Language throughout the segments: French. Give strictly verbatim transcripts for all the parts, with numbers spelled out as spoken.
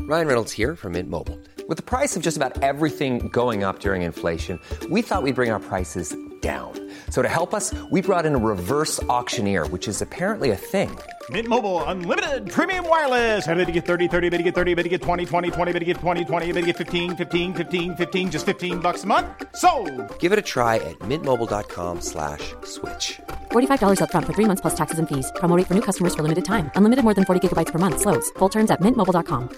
Ryan Reynolds here from Mint Mobile. With the price of just about everything going up during inflation, we thought we'd bring our prices down. So to help us, we brought in a reverse auctioneer, which is apparently a thing. Mint Mobile Unlimited Premium Wireless. How to get thirty, thirty, how to get thirty, how to get twenty, twenty, twenty, how to get twenty, twenty, how to get fifteen, fifteen, fifteen, fifteen, just fifteen bucks a month? Sold! Give it a try at mintmobile.com slash switch. forty-five dollars up front for three months plus taxes and fees. Promo rate for new customers for limited time. Unlimited more than forty gigabytes per month. Slows full terms at mint mobile dot com.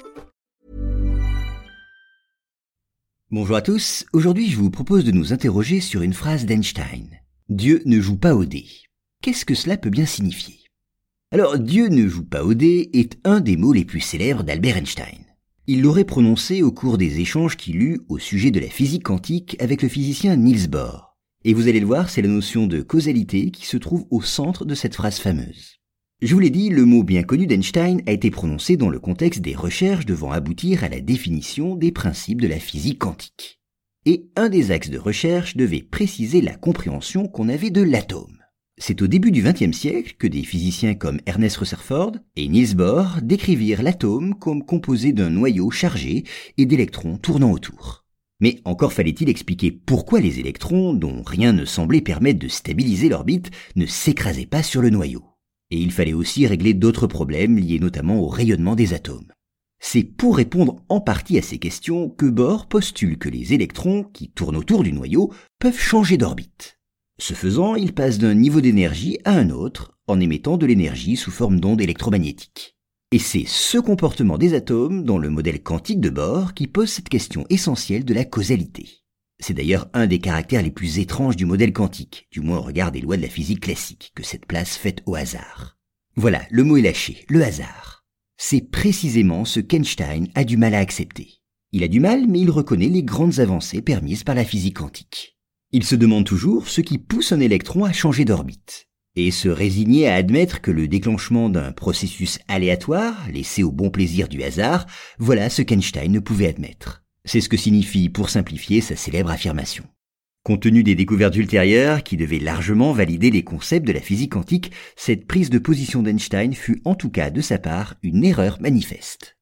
Bonjour à tous, aujourd'hui je vous propose de nous interroger sur une phrase d'Einstein. Dieu ne joue pas au dé. Qu'est-ce que cela peut bien signifier ? Alors, Dieu ne joue pas au dé est un des mots les plus célèbres d'Albert Einstein. Il l'aurait prononcé au cours des échanges qu'il eut au sujet de la physique quantique avec le physicien Niels Bohr. Et vous allez le voir, c'est la notion de causalité qui se trouve au centre de cette phrase fameuse. Je vous l'ai dit, le mot bien connu d'Einstein a été prononcé dans le contexte des recherches devant aboutir à la définition des principes de la physique quantique. Et un des axes de recherche devait préciser la compréhension qu'on avait de l'atome. C'est au début du vingtième siècle que des physiciens comme Ernest Rutherford et Niels Bohr décrivirent l'atome comme composé d'un noyau chargé et d'électrons tournant autour. Mais encore fallait-il expliquer pourquoi les électrons, dont rien ne semblait permettre de stabiliser l'orbite, ne s'écrasaient pas sur le noyau. Et il fallait aussi régler d'autres problèmes liés notamment au rayonnement des atomes. C'est pour répondre en partie à ces questions que Bohr postule que les électrons, qui tournent autour du noyau, peuvent changer d'orbite. Ce faisant, ils passent d'un niveau d'énergie à un autre, en émettant de l'énergie sous forme d'ondes électromagnétiques. Et c'est ce comportement des atomes, dans le modèle quantique de Bohr, qui pose cette question essentielle de la causalité. C'est d'ailleurs un des caractères les plus étranges du modèle quantique, du moins au regard des lois de la physique classique, que cette place faite au hasard. Voilà, le mot est lâché, le hasard. C'est précisément ce qu'Einstein a du mal à accepter. Il a du mal, mais il reconnaît les grandes avancées permises par la physique quantique. Il se demande toujours ce qui pousse un électron à changer d'orbite. Et se résigner à admettre que le déclenchement d'un processus aléatoire, laissé au bon plaisir du hasard, voilà ce qu'Einstein ne pouvait admettre. C'est ce que signifie, pour simplifier, sa célèbre affirmation. Compte tenu des découvertes ultérieures, qui devaient largement valider les concepts de la physique quantique, cette prise de position d'Einstein fut en tout cas de sa part une erreur manifeste.